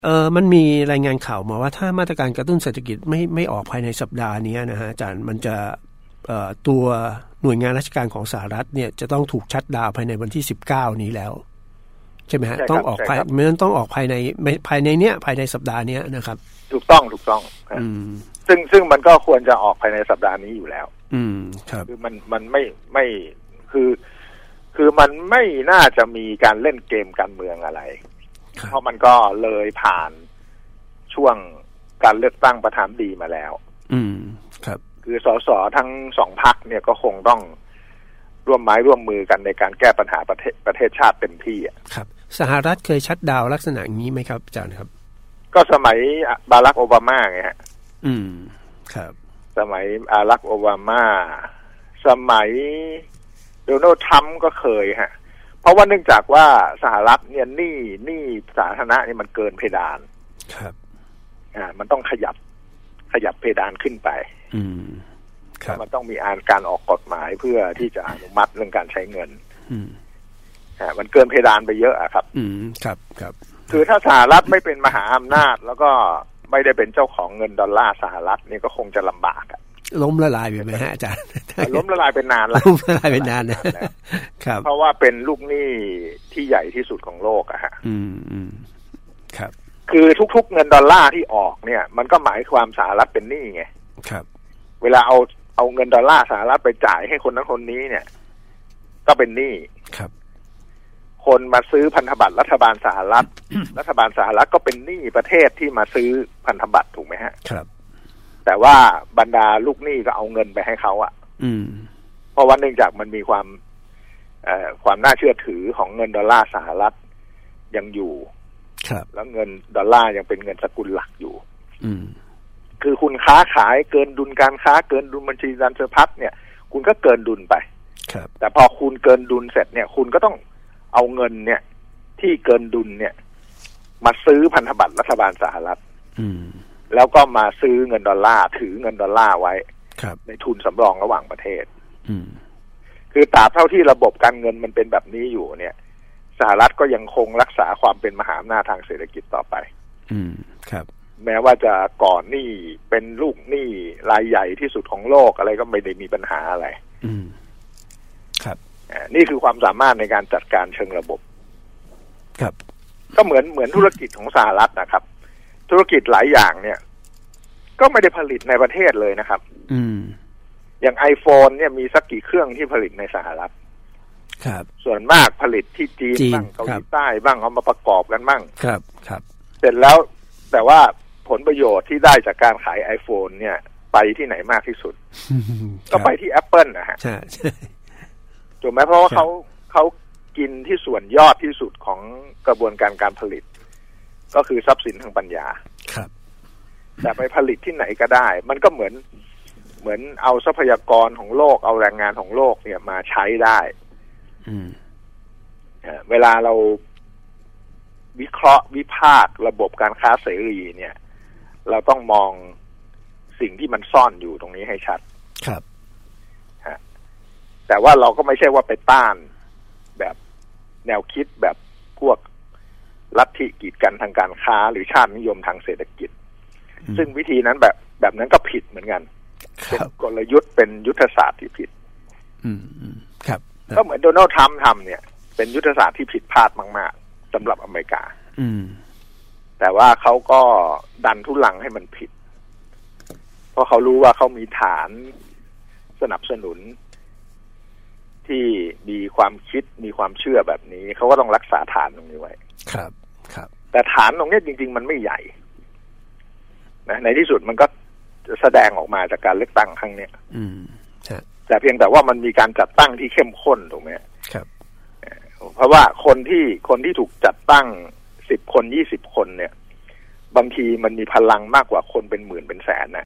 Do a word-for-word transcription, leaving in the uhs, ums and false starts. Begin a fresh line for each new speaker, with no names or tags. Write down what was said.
เออมันมีรายงานข่าวมาว่าถ้ามาตรการกระตุ้นเศรษฐกิจไม่ไม่ออกภายในสัปดาห์นี้นะฮะอาจารย์มันจะเอ่อตัวหน่วยงานราชการของสหรัฐเนี่ยจะต้องถูกชัตดาวน์ภายในวันที่สิบเก้านี้แล้วใช่ไหมฮะต้องออกภายมันต้องออกภายในภายในเนี้ยภายในสัปดาห์นี้นะครับ
ถูกต้องถูกต้องอืมซึ่งซึ่งมันก็ควรจะออกภายในสัปดาห์นี้อยู่แล้ว
อืมครับ
คือมันมันไม่ไม่คือคือมันไม่น่าจะมีการเล่นเกมการเมืองอะไรเพราะมันก็เลยผ่านช่วงการเลือกตั้งประธานาธิบดีมาแล้ว
อืมครับ
คือสสทั้งสองพรรคเนี่ยก็คงต้องร่วมไม้ร่วมมือกันในการแก้ปัญหาประเทศประเทศชาติเต็มที่อ่ะ
ครับสหรัฐเคยชัตดาวน์ลักษณะอย่างนี้ไหมครับอาจารย์ครับ
ก็สมัยบารักโอบามาไงฮะ
อืมครับ
สมัยบารักโอบามาสมัยโดนัลด์ทรัมป์ก็เคยฮะเพราะว่าเนื่องจากว่าสหรัฐเนี่ยหนี้หนี้สาธารณะนี่มันเกินเพดาน
ครับ
อ่ามันต้องขยับขยับเพดานขึ้นไป
อืมครับ
มันต้องมีอ่านการออกกฎหมายเพื่อที่จะอนุมัติเรื่องการใช้เงิน
อืม
อ่ามันเกินเพดานไปเยอะอะครับ
อืมครับครับ
คือถ้าสหรัฐไม่เป็นมหาอำนาจแล้วก็ไม่ได้เป็นเจ้าของเงินดอลลาร์สหรัฐนี่ก็คงจะลำบากอะ
ล้มละลายไปไหมฮะอาจารย์
ล้มละลายเป็นนานแล้ว
ล้มละลายเป็นนานนะครับ
เพราะว่าเป็นลูกหนี้ที่ใหญ่ที่สุดของโลกอะฮะ
อืมอืมครับ
คือทุกๆเงินดอลลาร์ที่ออกเนี่ยมันก็หมายความสหรัฐเป็นหนี้ไง
ครับ
เวลาเอาเอาเงินดอลลาร์สหรัฐไปจ่ายให้คนนั้นคนนี้เนี่ยก็เป็นหนี้
ครับ
คนมาซื้อพันธบัตรรัฐบาลสหรัฐ รัฐบาลสหรัฐก็เป็นหนี้ประเทศที่มาซื้อพันธบัตรถูกไหมฮะ
ครับ
แต่ว่าบรรดาลูกหนี้ก็เอาเงินไปให้เขาอ่ะ
อืม
เพราะว่าเนื่องจากมันมีความเอ่อความน่าเชื่อถือของเงินดอลลาร์สหรัฐยังอยู่
ครับ
แล้วเงินดอลลาร์ยังเป็นเงินสกุลหลักอยู่
อืม
คือคุณค้าขายเกินดุลการค้าเกินดุลบัญชีการเงินพัดเนี่ยคุณก็เกินดุลไป
ครับ
แต่พอคุณเกินดุลเสร็จเนี่ยคุณก็ต้องเอาเงินเนี่ยที่เกินดุลเนี่ยมาซื้อพันธบัตรรัฐบาลสหรัฐ
อืม
แล้วก็มาซื้อเงินดอลลาร์ถือเงินดอลลาร์ไว้ในทุนสำรองระหว่างประเทศคือตราบเท่าที่ระบบการเงินมันเป็นแบบนี้อยู่เนี่ยสหรัฐก็ยังคงรักษาความเป็นมหาอำนาจทางเศรษฐกิจต่อไป
อืมครับ
แม้ว่าจะก่อนหนี้เป็นลูกหนี้รายใหญ่ที่สุดของโลกอะไรก็ไม่ได้มีปัญหาอะไร
อืมครับ
นี่คือความสามารถในการจัดการเชิงระบบ
ครับ
ก็เหมือนเหมือนธุรกิจของสหรัฐนะครับธุรกิจหลายอย่างเนี่ยก็ไม่ได้ผลิตในประเทศเลยนะครับ
อืม
อย่าง iPhone เนี่ยมีสักกี่เครื่องที่ผลิตในสหรัฐ
ครับ
ส่วนมากผลิตที่จีนบ้างเกาหลีใต้บ้างเอามาประกอบกันบ้าง
ครับครับ
เสร็จแล้วแต่ว่าผลประโยชน์ที่ได้จากการขาย iPhone เนี่ยไปที่ไหนมากที่สุด ก็ไปที่ Apple นะฮะ
ใช่
ถูกไหมเพราะว่าเขาเขากินที่ส่วนยอดที่สุดของกระบวนการการผลิตก็คือทรัพย์สินทางปัญญา
ครับ
แต่ไปผลิตที่ไหนก็ได้มันก็เหมือนเหมือนเอาทรัพยากรของโลกเอาแรงงานของโลกเนี่ยมาใช้ได้
อืม
เวลาเราวิเคราะห์วิพากษ์ระบบการค้าเสรีเนี่ยเราต้องมองสิ่งที่มันซ่อนอยู่ตรงนี้ให้ชัด
ครับ
ฮะแต่ว่าเราก็ไม่ใช่ว่าไปต้านแบบแนวคิดแบบพวกลัทธิกีดกันทางการค้าหรือชาตินิยมทางเศรษฐกิจซึ่งวิธีนั้นแบบแบบนั้นก็ผิดเหมือนกันเป็นกลยุทธ์เป็นยุทธศาสตร์ที่ผิด
อืมครับ
ก็เหมือนโดนัลด์ทรัมป์ทำเนี่ยเป็นยุทธศาสตร์ที่ผิดพลาดมากๆสำหรับอเมริกา
อืม
แต่ว่าเขาก็ดันทุลังให้มันผิดเพราะเขารู้ว่าเขามีฐานสนับสนุนที่มีความคิดมีความเชื่อแบบนี้เขาก็ต้องรักษาฐานตรงนี้ไว้
ครับครับ
แต่ฐานตรงนี้จริงๆมันไม่ใหญ่นะในที่สุดมันก็แสดงออกมาจากการเลือกตั้งครั้งนี้
อืม
แต่เพียงแต่ว่ามันมีการจัดตั้งที่เข้มข้นถูกไหม
ครับ
เพราะว่าคนที่คนที่ถูกจัดตั้งสิบคนยี่สิบคนเนี่ยบางทีมันมีพลังมากกว่าคนเป็นหมื่นเป็นแสนนะ